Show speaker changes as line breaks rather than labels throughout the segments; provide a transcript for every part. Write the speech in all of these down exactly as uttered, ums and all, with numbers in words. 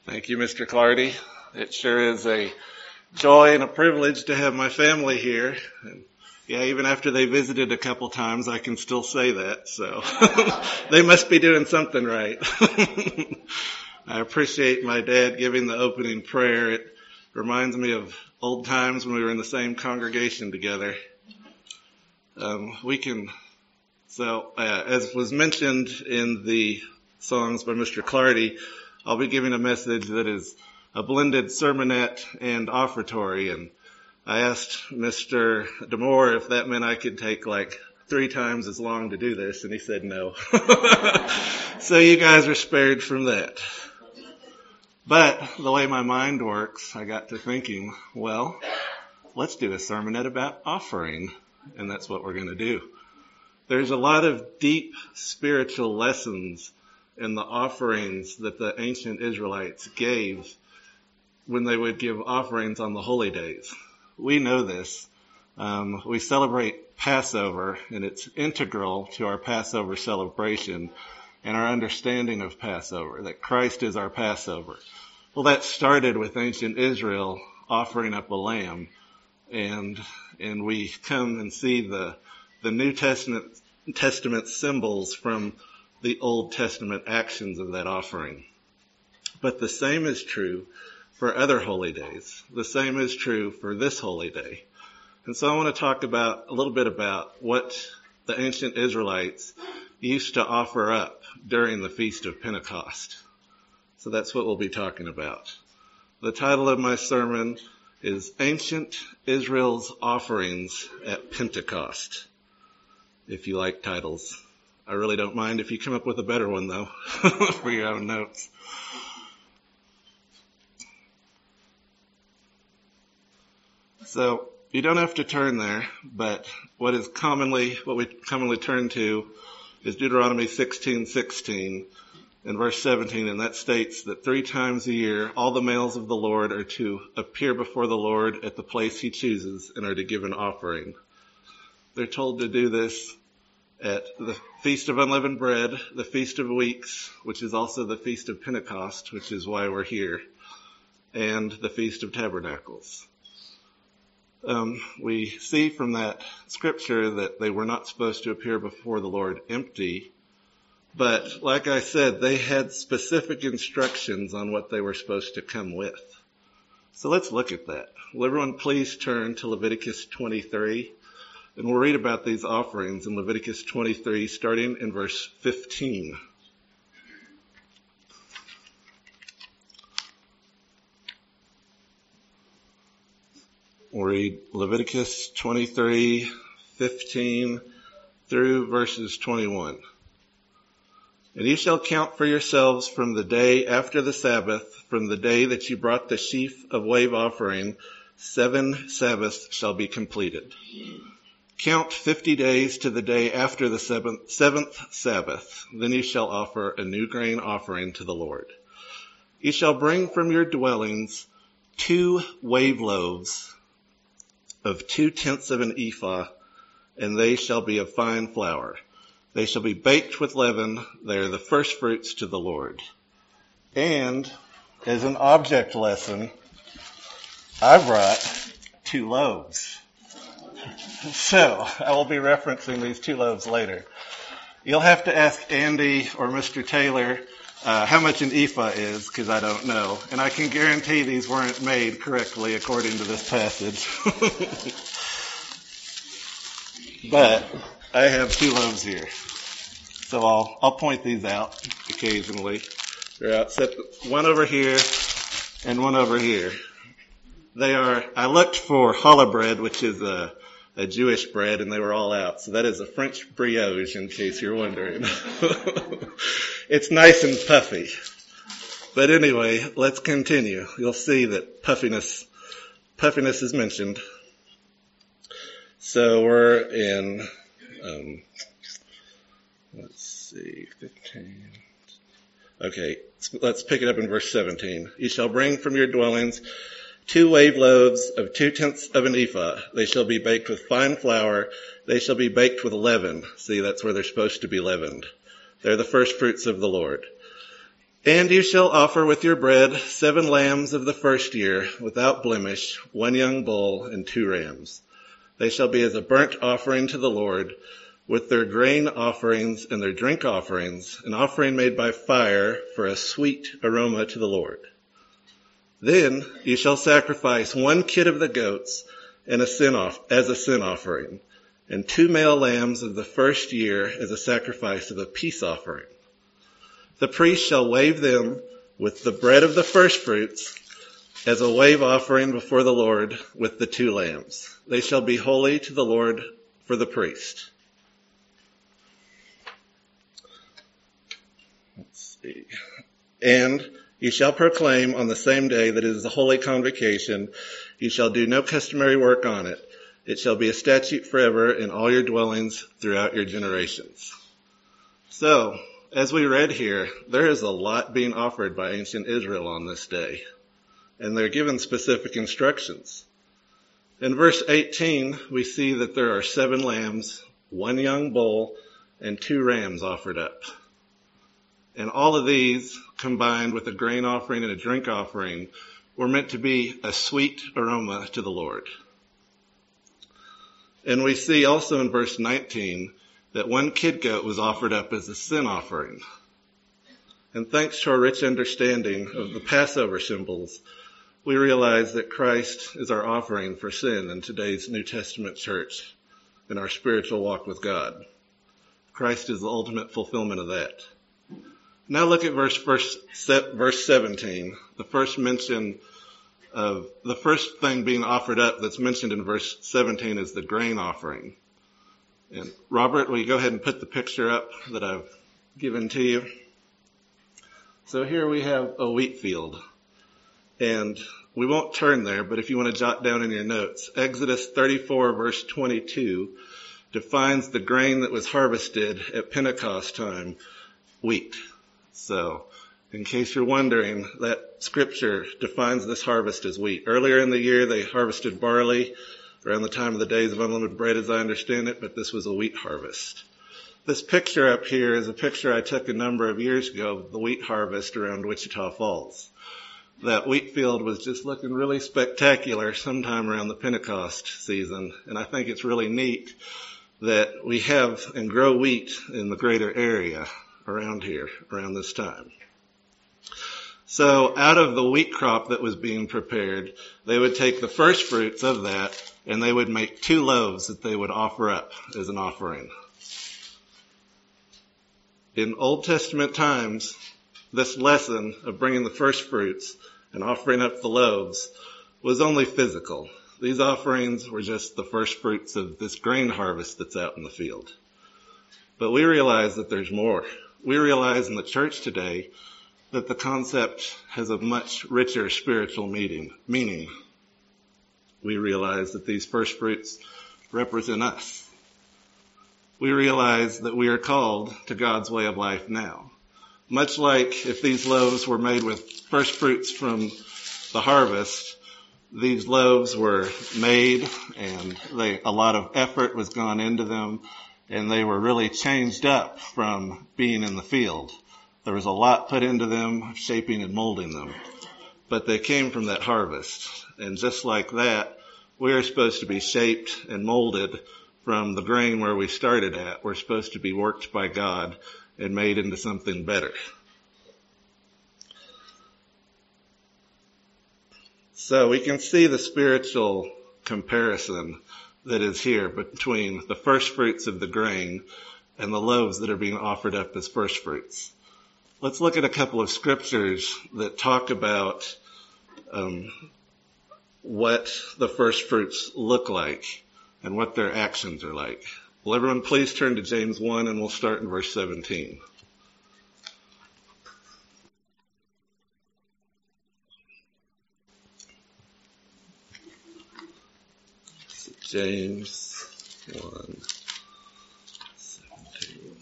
Thank you, Mister Clardy. It sure is a joy and a privilege to have my family here. And yeah, even after they visited a couple times, I can still say that. So they must be doing something right. I appreciate my dad giving the opening prayer. It reminds me of old times when we were in the same congregation together. Um, we can, so uh, as was mentioned in the songs by Mister Clardy, I'll be giving a message that is a blended sermonette and offertory, and I asked Mister DeMore if that meant I could take like three times as long to do this, and he said no. So you guys are spared from that. But the way my mind works, I got to thinking, well, let's do a sermonette about offering, and that's what we're going to do. There's a lot of deep spiritual lessons in the offerings that the ancient Israelites gave when they would give offerings on the holy days. We know this. Um, we celebrate Passover, and it's integral to our Passover celebration and our understanding of Passover, that Christ is our Passover. Well, that started with ancient Israel offering up a lamb, and and we come and see the the New Testament Testament symbols from the Old Testament actions of that offering. But the same is true for other holy days. The same is true for this holy day. And so I want to talk about a little bit about what the ancient Israelites used to offer up during the Feast of Pentecost. So that's what we'll be talking about. The title of my sermon is Ancient Israel's Offerings at Pentecost. If you like titles. I really don't mind if you come up with a better one, though, for your own notes. So you don't have to turn there, but what is commonly, what we commonly turn to is Deuteronomy sixteen sixteen and verse seventeen, and that states that three times a year all the males of the Lord are to appear before the Lord at the place he chooses and are to give an offering. They're told to do this at the Feast of Unleavened Bread, the Feast of Weeks, which is also the Feast of Pentecost, which is why we're here, and the Feast of Tabernacles. Um, we see from that scripture that they were not supposed to appear before the Lord empty, but like I said, they had specific instructions on what they were supposed to come with. So let's look at that. Will everyone please turn to Leviticus twenty-three? And we'll read about these offerings in Leviticus twenty-three, starting in verse fifteen. We'll read Leviticus twenty-three, fifteen through verses twenty-one. And ye shall count for yourselves from the day after the Sabbath, from the day that you brought the sheaf of wave offering, seven Sabbaths shall be completed. Count fifty days to the day after the seventh, seventh Sabbath. Then you shall offer a new grain offering to the Lord. You shall bring from your dwellings two wave loaves of two tenths of an ephah, and they shall be of fine flour. They shall be baked with leaven. They are the first fruits to the Lord. And as an object lesson, I brought two loaves. So, I will be referencing these two loaves later. You'll have to ask Andy or Mister Taylor uh, how much an ephah is, because I don't know. And I can guarantee these weren't made correctly according to this passage. But I have two loaves here. So I'll, I'll point these out occasionally. They're out set, one over here and one over here. They are, I looked for challah bread, which is a a Jewish bread, and they were all out. So that is a French brioche, in case you're wondering. It's nice and puffy. But anyway, let's continue. You'll see that puffiness, puffiness is mentioned. So we're in, um, let's see, fifteen. Okay, let's pick it up in verse seventeen. You shall bring from your dwellings two wave loaves of two tenths of an ephah. They shall be baked with fine flour. They shall be baked with leaven. See, that's where they're supposed to be leavened. They're the first fruits of the Lord. And you shall offer with your bread seven lambs of the first year without blemish, one young bull and two rams. They shall be as a burnt offering to the Lord, with their grain offerings and their drink offerings, an offering made by fire for a sweet aroma to the Lord. Then you shall sacrifice one kid of the goats and a sin off, as a sin offering, and two male lambs of the first year as a sacrifice of a peace offering. The priest shall wave them with the bread of the firstfruits as a wave offering before the Lord with the two lambs. They shall be holy to the Lord for the priest. Let's see. And you shall proclaim on the same day that it is a holy convocation. You shall do no customary work on it. It shall be a statute forever in all your dwellings throughout your generations. So, as we read here, there is a lot being offered by ancient Israel on this day, and they're given specific instructions. In verse eighteen, we see that there are seven lambs, one young bull, and two rams offered up. And all of these, combined with a grain offering and a drink offering, were meant to be a sweet aroma to the Lord. And we see also in verse nineteen that one kid goat was offered up as a sin offering. And thanks to our rich understanding of the Passover symbols, we realize that Christ is our offering for sin in today's New Testament church in our spiritual walk with God. Christ is the ultimate fulfillment of that. Now look at verse, verse, verse seventeen, the first mention of, the first thing being offered up that's mentioned in verse seventeen is the grain offering. And Robert, will you go ahead and put the picture up that I've given to you? So here we have a wheat field. And we won't turn there, but if you want to jot down in your notes, Exodus thirty-four verse twenty-two defines the grain that was harvested at Pentecost time, wheat. So, in case you're wondering, that scripture defines this harvest as wheat. Earlier in the year, they harvested barley around the time of the days of unleavened bread, as I understand it, but this was a wheat harvest. This picture up here is a picture I took a number of years ago of the wheat harvest around Wichita Falls. That wheat field was just looking really spectacular sometime around the Pentecost season, and I think it's really neat that we have and grow wheat in the greater area around here, around this time. So out of the wheat crop that was being prepared, they would take the first fruits of that and they would make two loaves that they would offer up as an offering. In Old Testament times, this lesson of bringing the first fruits and offering up the loaves was only physical. These offerings were just the first fruits of this grain harvest that's out in the field. But we realize that there's more. We realize in the church today that the concept has a much richer spiritual meaning. meaning. We realize that these first fruits represent us. We realize that we are called to God's way of life now. Much like if these loaves were made with first fruits from the harvest, these loaves were made and they, a lot of effort was gone into them, and they were really changed up from being in the field. There was a lot put into them, shaping and molding them. But they came from that harvest. And just like that, we are supposed to be shaped and molded from the grain where we started at. We're supposed to be worked by God and made into something better. So we can see the spiritual comparison that is here between the first fruits of the grain and the loaves that are being offered up as first fruits. Let's look at a couple of scriptures that talk about um, what the first fruits look like and what their actions are like. Will everyone please turn to James one, and we'll start in verse seventeen. So James one, seventeen.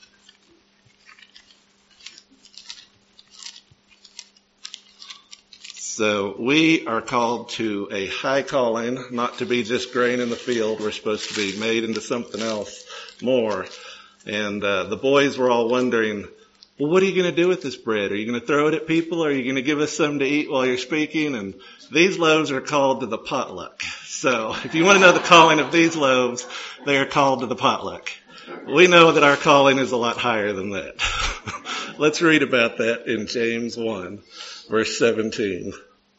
So we are called to a high calling, not to be just grain in the field. We're supposed to be made into something else more. And uh, the boys were all wondering, well, what are you going to do with this bread? Are you going to throw it at people? Or are you going to give us some to eat while you're speaking? And these loaves are called to the potluck. So if you want to know the calling of these loaves, they are called to the potluck. We know that our calling is a lot higher than that. Let's read about that in James one, verse seventeen.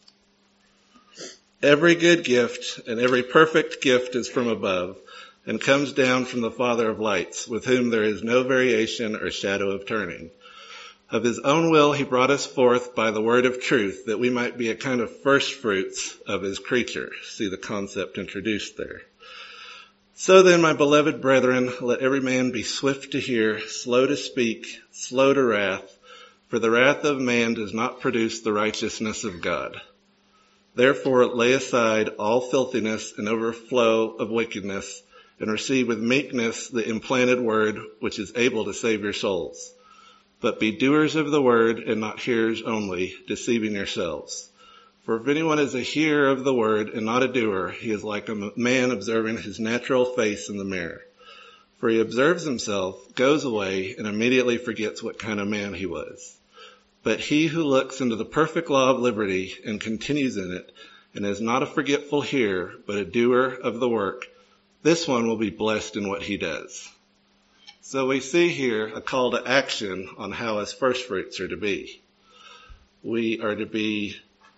Every good gift and every perfect gift is from above and comes down from the Father of lights, with whom there is no variation or shadow of turning. Of his own will he brought us forth by the word of truth, that we might be a kind of first fruits of his creature. See the concept introduced there. So then, my beloved brethren, let every man be swift to hear, slow to speak, slow to wrath, for the wrath of man does not produce the righteousness of God. Therefore lay aside all filthiness and overflow of wickedness, and receive with meekness the implanted word, which is able to save your souls. But be doers of the word and not hearers only, deceiving yourselves. For if anyone is a hearer of the word and not a doer, he is like a man observing his natural face in the mirror. For he observes himself, goes away, and immediately forgets what kind of man he was. But he who looks into the perfect law of liberty and continues in it, and is not a forgetful hearer, but a doer of the work, this one will be blessed in what he does. So we see here a call to action on how his first fruits are to be. We are to be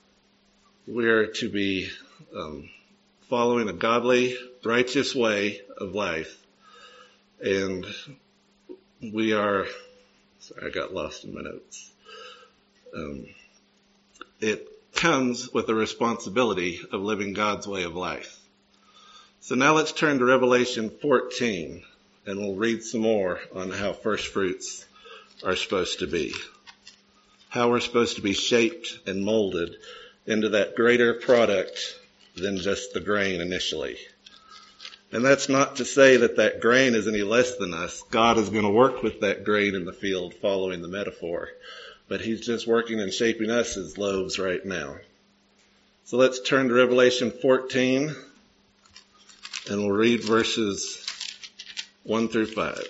We are to be um, following a godly, righteous way of life. And we are, sorry, I got lost in my notes. Um, it comes with the responsibility of living God's way of life. So now let's turn to Revelation fourteen, and we'll read some more on how first fruits are supposed to be. How we're supposed to be shaped and molded into that greater product than just the grain initially. And that's not to say that that grain is any less than us. God is going to work with that grain in the field, following the metaphor. But he's just working and shaping us as loaves right now. So let's turn to Revelation fourteen, and we'll read verses one through five.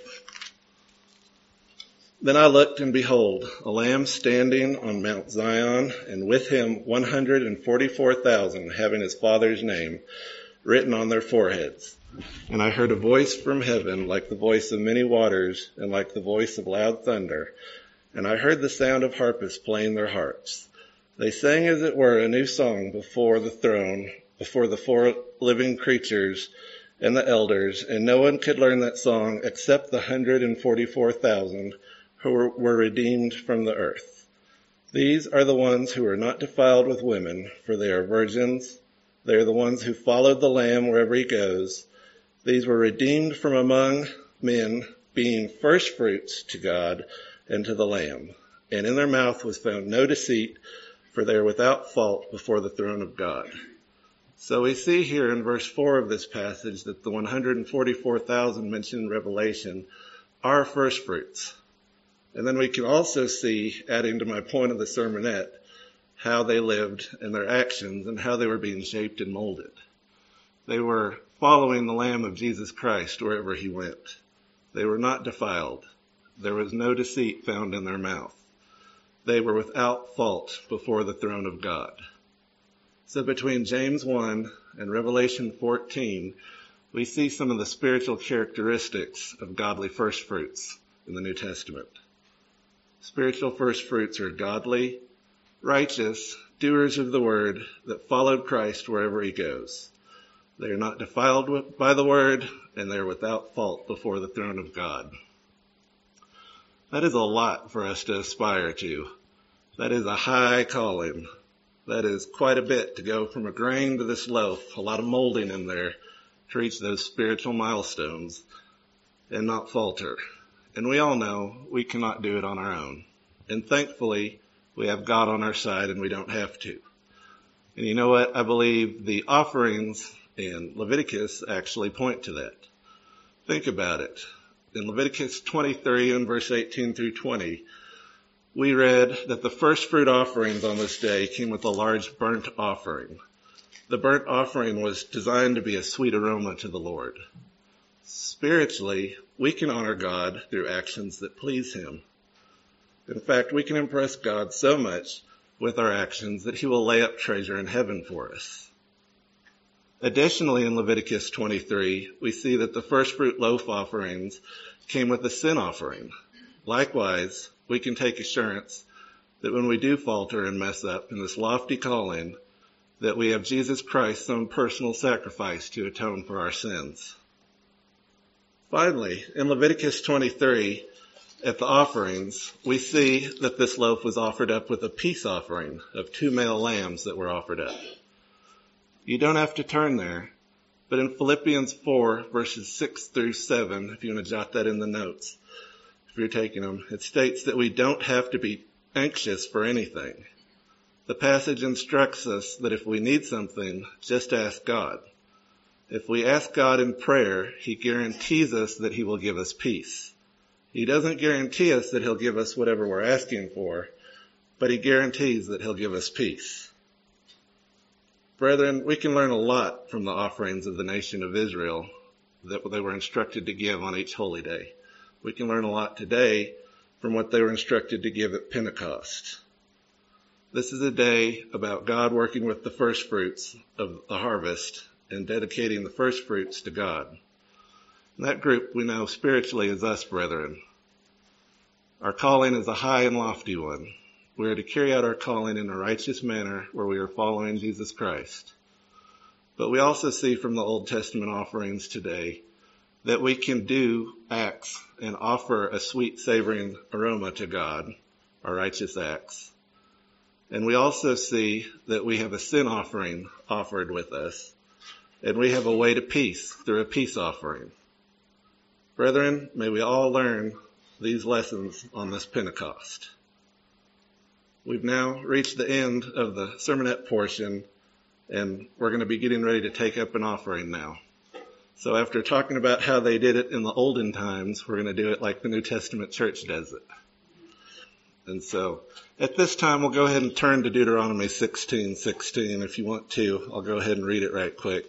Then I looked, and behold, a Lamb standing on Mount Zion, and with him one hundred forty-four thousand, having his Father's name written on their foreheads. And I heard a voice from heaven, like the voice of many waters, and like the voice of loud thunder. And I heard the sound of harpists playing their harps. They sang as it were a new song before the throne, before the four living creatures and the elders, and no one could learn that song except the one hundred forty-four thousand who were, were redeemed from the earth. These are the ones who are not defiled with women, for they are virgins. They are the ones who followed the Lamb wherever he goes. These were redeemed from among men, being first fruits to God and to the Lamb. And in their mouth was found no deceit, for they are without fault before the throne of God. So we see here in verse four of this passage that the one hundred forty-four thousand mentioned in Revelation are first fruits. And then we can also see, adding to my point of the sermonette, how they lived and their actions and how they were being shaped and molded. They were following the Lamb of Jesus Christ wherever he went. They were not defiled. There was no deceit found in their mouth. They were without fault before the throne of God. So between James one and Revelation fourteen, we see some of the spiritual characteristics of godly first fruits in the New Testament. Spiritual first fruits are godly, righteous, doers of the word that followed Christ wherever he goes. They are not defiled by the word, and they are without fault before the throne of God. That is a lot for us to aspire to. That is a high calling. That is quite a bit to go from a grain to this loaf, a lot of molding in there to reach those spiritual milestones and not falter. And we all know we cannot do it on our own. And thankfully, we have God on our side and we don't have to. And you know what? I believe the offerings in Leviticus actually point to that. Think about it. In Leviticus twenty-three and verse eighteen through twenty, we read that the first fruit offerings on this day came with a large burnt offering. The burnt offering was designed to be a sweet aroma to the Lord. Spiritually, we can honor God through actions that please him. In fact, we can impress God so much with our actions that he will lay up treasure in heaven for us. Additionally, in Leviticus twenty-three, we see that the first fruit loaf offerings came with a sin offering. Likewise, we can take assurance that when we do falter and mess up in this lofty calling, that we have Jesus Christ's own personal sacrifice to atone for our sins. Finally, in Leviticus twenty-three, at the offerings, we see that this loaf was offered up with a peace offering of two male lambs that were offered up. You don't have to turn there, but in Philippians four, verses six through seven, if you want to jot that in the notes, if you're taking them, it states that we don't have to be anxious for anything. The passage instructs us that if we need something, just ask God. If we ask God in prayer, he guarantees us that he will give us peace. He doesn't guarantee us that he'll give us whatever we're asking for, but he guarantees that he'll give us peace. Brethren, we can learn a lot from the offerings of the nation of Israel that they were instructed to give on each holy day. We can learn a lot today from what they were instructed to give at Pentecost. This is a day about God working with the first fruits of the harvest and dedicating the first fruits to God. And that group we know spiritually is us, brethren. Our calling is a high and lofty one. We are to carry out our calling in a righteous manner where we are following Jesus Christ. But we also see from the Old Testament offerings today that we can do acts and offer a sweet savoring aroma to God, our righteous acts. And we also see that we have a sin offering offered with us, and we have a way to peace through a peace offering. Brethren, may we all learn these lessons on this Pentecost. We've now reached the end of the sermonette portion, and we're going to be getting ready to take up an offering now. So after talking about how they did it in the olden times, we're going to do it like the New Testament church does it. And so at this time, we'll go ahead and turn to Deuteronomy sixteen sixteen. If you want to, I'll go ahead and read it right quick.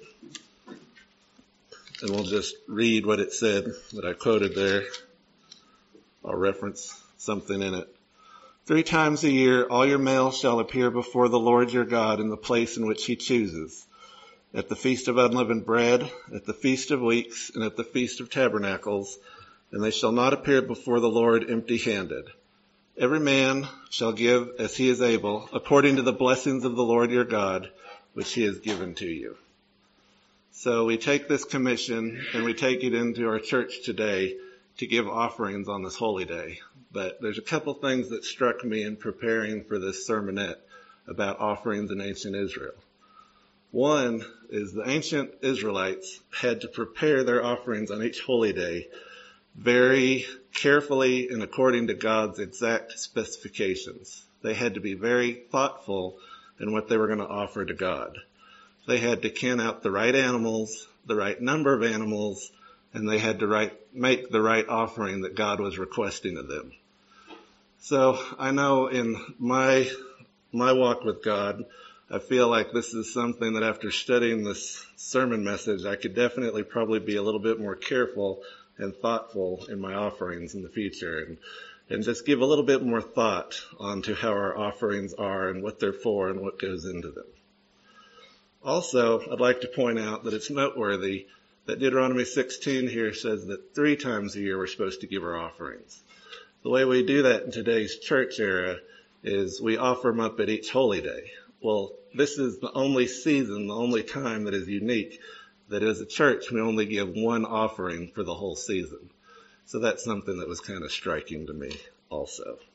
And we'll just read what it said that I quoted there. I'll reference something in it. Three times a year, all your males shall appear before the Lord your God in the place in which he chooses, at the Feast of Unleavened Bread, at the Feast of Weeks, and at the Feast of Tabernacles, and they shall not appear before the Lord empty-handed. Every man shall give as he is able, according to the blessings of the Lord your God, which he has given to you. So we take this commission and we take it into our church today to give offerings on this holy day. But there's a couple things that struck me in preparing for this sermonette about offerings in ancient Israel. One is the ancient Israelites had to prepare their offerings on each holy day very carefully and according to God's exact specifications. They had to be very thoughtful in what they were going to offer to God. They had to can out the right animals, the right number of animals, and they had to right, make the right offering that God was requesting of them. So I know in my my walk with God, I feel like this is something that after studying this sermon message, I could definitely probably be a little bit more careful and thoughtful in my offerings in the future, and and just give a little bit more thought onto how our offerings are and what they're for and what goes into them. Also, I'd like to point out that it's noteworthy that Deuteronomy sixteen here says that three times a year we're supposed to give our offerings. The way we do that in today's church era is we offer them up at each holy day. Well, this is the only season, the only time that is unique, that as a church we only give one offering for the whole season. So that's something that was kind of striking to me also.